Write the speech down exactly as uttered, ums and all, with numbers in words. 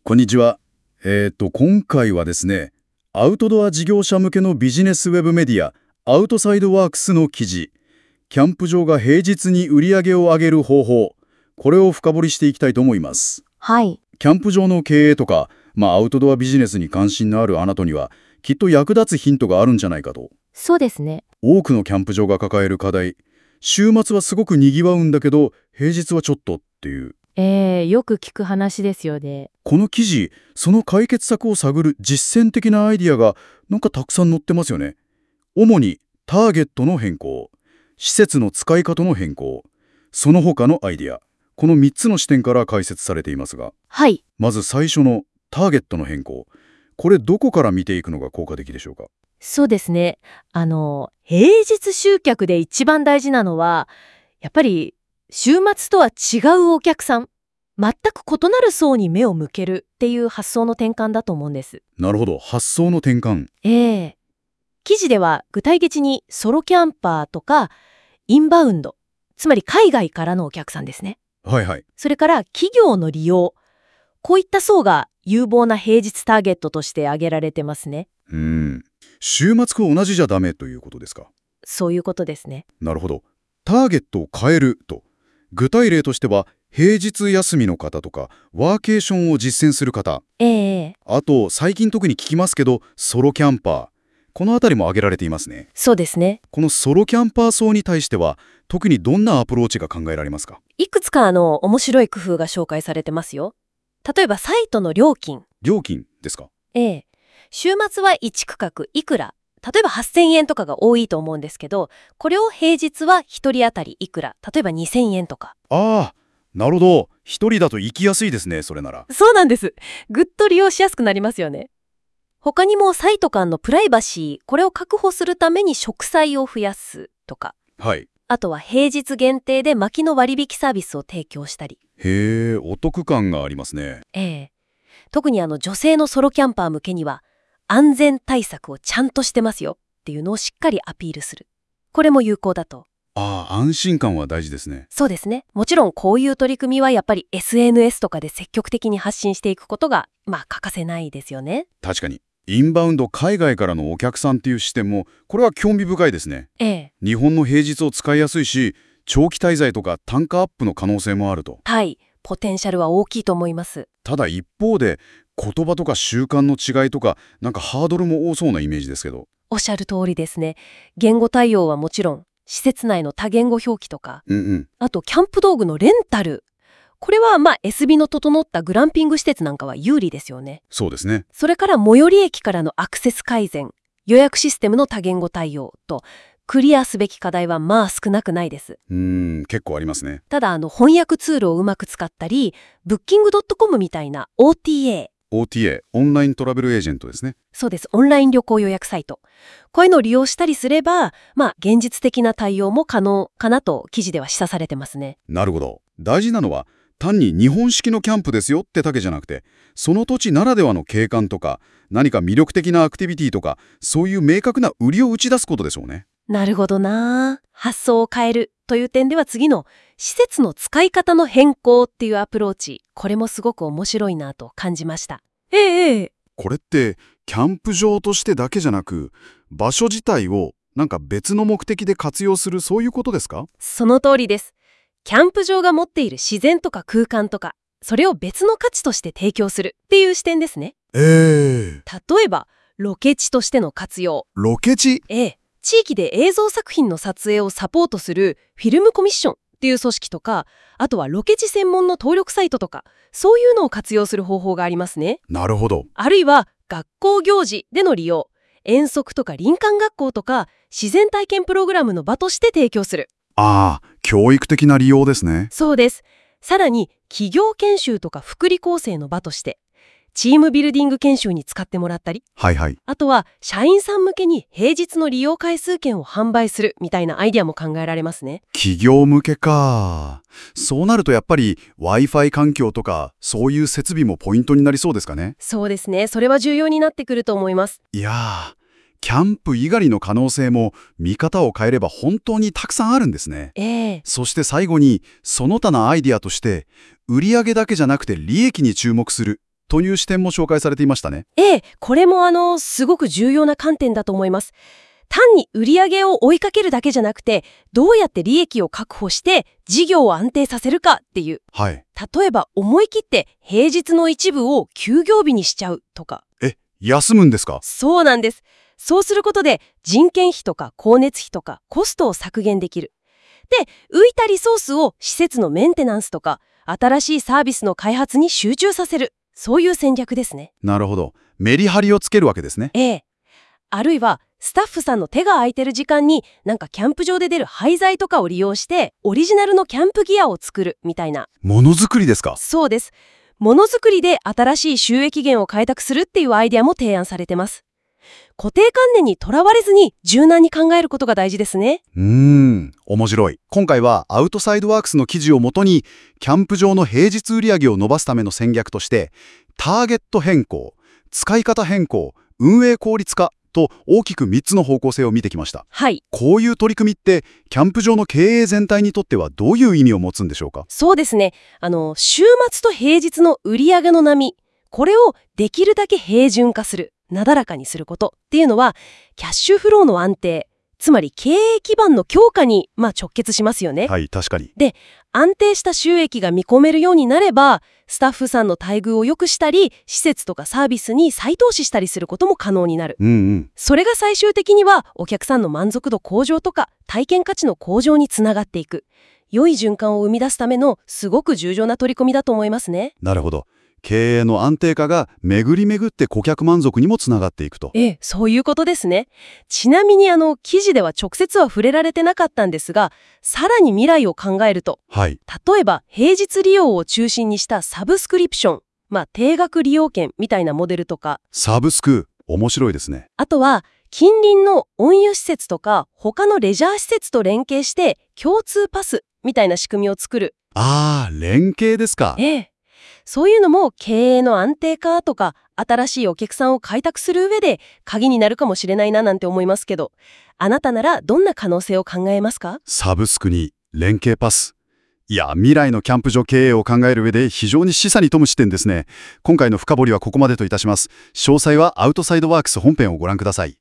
こんにちは。えっと、今回はですね、アウトドア事業者向けのビジネスウェブメディア、アウトサイドワークスの記事、キャンプ場が平日に売り上げを上げる方法、これを深掘りしていきたいと思います。 はい。 キャンプ場の経営とか、まあ、アウトドアビジネスに関心のあるあなたには、きっと役立つヒントがあるんじゃないかと。 そうですね。 多くのキャンプ場が抱える課題、週末はすごく賑わうんだけど、平日はちょっとっていう。 えー、よく聞く話ですよね。 この記事、その解決策を探る実践的なアイディアがなんかたくさん載ってますよね。主にターゲットの変更、施設の使い方の変更、その他のアイディア。このみっつの視点から解説されていますが、 はい。 まず最初のターゲットの変更。これどこから見ていくのが効果的でしょうか？ そうですね。あの、平日集客で一番大事なのは、やっぱり週末とは違うお客さん、全く異なる層に目を向けるっていう発想の転換だと思うんです。 なるほど、発想の転換。 ええ記事では具体的にソロキャンパーとかインバウンド、つまり海外からのお客さんですね。 はいはい。 それから企業の利用、こういった層が有望な平日ターゲットとして挙げられてますね。 うーん。週末と同じじゃダメということですか？ そういうことですね。 なるほど。ターゲットを変えると。具体例としては、平日休みの方とか、ワーケーションを実践する方、 ええあと、最近特に聞きますけど、ソロキャンパー。このあたりも挙げられていますね。 そうですね。 このソロキャンパー層に対しては、特にどんなアプローチが考えられますか？ いくつかあの面白い工夫が紹介されてますよ。例えばサイトの料金。 料金ですか？ ええ週末はいち区画いくら。例えばはっせんえんとかが多いと思うんですけど、これを平日はひとり当たりいくら。例えばにせんえんとか。 ああ、なるほど。一人だと行きやすいですね、それなら。 そうなんです。ぐっと利用しやすくなりますよね。他にもサイト間のプライバシー、これを確保するために植栽を増やすとか。 はい。 あとは平日限定で薪の割引サービスを提供したり。 へえ、お得感がありますね。 ええ特にあの女性のソロキャンパー向けには安全対策をちゃんとしてますよっていうのをしっかりアピールする。これも有効だと。 ああ、安心感は大事ですね。 そうですね。もちろんこういう取り組みはやっぱり エスエヌエス とかで積極的に発信していくことがまあ欠かせないですよね。 確かに。インバウンド海外からのお客さんっていう視点も、これは興味深いですね。 ええ。 日本の平日を使いやすいし、長期滞在とか単価アップの可能性もあると。 はい。ポテンシャルは大きいと思います。 ただ一方で、言葉とか習慣の違いとか、なんかハードルも多そうなイメージですけど。 おっしゃる通りですね。言語対応はもちろん、施設内の多言語表記とか、 うんうん。 あとキャンプ道具のレンタル。これはまあ エスビー の整ったグランピング施設なんかは有利ですよね。 そうですね。 それから最寄り駅からのアクセス改善、予約システムの多言語対応と、クリアすべき課題はまあ少なくないです。 うーん、結構ありますね。 ただあの翻訳ツールをうまく使ったり、ブッキングドットコム みたいな オーティーエー、 オーティーエー、オンライントラベルエージェントですね。 そうです、オンライン旅行予約サイト。こういうのを利用したりすれば、まあ現実的な対応も可能かなと記事では示唆されてますね。 なるほど。大事なのは、単に日本式のキャンプですよってだけじゃなくて、その土地ならではの景観とか、何か魅力的なアクティビティとか、そういう明確な売りを打ち出すことでしょうね。 なるほどな。発想を変えるという点では次の施設の使い方の変更っていうアプローチ、これもすごく面白いなと感じました。ええええ。 これって、キャンプ場としてだけじゃなく、場所自体をなんか別の目的で活用する、そういうことですか？ その通りです。キャンプ場が持っている自然とか空間とか、それを別の価値として提供するっていう視点ですね。 ええ例えば、ロケ地としての活用。 ロケ地。 ええ、地域で映像作品の撮影をサポートするフィルムコミッションっていう組織とか、あとはロケ地専門の登録サイトとか、そういうのを活用する方法がありますね。 なるほど。 あるいは学校行事での利用、遠足とか林間学校とか自然体験プログラムの場として提供する。 ああ、教育的な利用ですね。 そうです。さらに企業研修とか福利厚生の場としてチームビルディング研修に使ってもらったり、 はいはい。 あとは社員さん向けに平日の利用回数券を販売するみたいなアイデアも考えられますね。 企業向けか。そうなるとやっぱり Wi-Fi 環境とかそういう設備もポイントになりそうですかね。 そうですね。それは重要になってくると思います。 いやー、キャンプ以外の可能性も見方を変えれば本当にたくさんあるんですね。 ええそして最後にその他のアイディアとして売上だけじゃなくて利益に注目するという視点も紹介されていましたね。 ええ、これもあの、すごく重要な観点だと思います。単に売り上げを追いかけるだけじゃなくて、どうやって利益を確保して事業を安定させるかっていう。 はい。 例えば思い切って平日の一部を休業日にしちゃうとか。 え、休むんですか？ そうなんです。そうすることで人件費とか光熱費とかコストを削減できる。で、浮いたリソースを施設のメンテナンスとか新しいサービスの開発に集中させる。そういう戦略ですね。 なるほど。メリハリをつけるわけですね。 ええ。あるいはスタッフさんの手が空いてる時間になんかキャンプ場で出る廃材とかを利用してオリジナルのキャンプギアを作るみたいな。 ものづくりですか？ そうです。ものづくりで新しい収益源を開拓するっていうアイデアも提案されてます。固定観念にとらわれずに柔軟に考えることが大事ですね。 うーん、面白い。今回はアウトサイドワークスの記事をもとに、キャンプ場の平日売上を伸ばすための戦略として、ターゲット変更、使い方変更、運営効率化と大きくみっつの方向性を見てきました。 はい。 こういう取り組みって、キャンプ場の経営全体にとってはどういう意味を持つんでしょうか？ そうですね。あの、週末と平日の売上の波、これをできるだけ平準化する。なだらかにすることっていうのはキャッシュフローの安定、つまり経営基盤の強化に、まあ、直結しますよね。 はい、確かに。 で、安定した収益が見込めるようになればスタッフさんの待遇を良くしたり施設とかサービスに再投資したりすることも可能になる。 うんうん。 それが最終的にはお客さんの満足度向上とか体験価値の向上につながっていく良い循環を生み出すためのすごく重要な取り組みだと思いますね。 なるほど。経営の安定化が巡り巡って顧客満足にもつながっていくと。 ええ、そういうことですね。ちなみにあの記事では直接は触れられてなかったんですが、さらに未来を考えると、 はい。 例えば平日利用を中心にしたサブスクリプション、まあ定額利用券みたいなモデルとか、 サブスク、面白いですね。 あとは近隣の温湯施設とか他のレジャー施設と連携して共通パスみたいな仕組みを作る。 あー、連携ですか。 ええ。そういうのも経営の安定化とか新しいお客さんを開拓する上で鍵になるかもしれないななんて思いますけど、あなたならどんな可能性を考えますか？ サブスクに連携パス。いや、未来のキャンプ場経営を考える上で非常に示唆に富む視点ですね。今回の深掘りはここまでといたします。詳細はアウトサイドワークス本編をご覧ください。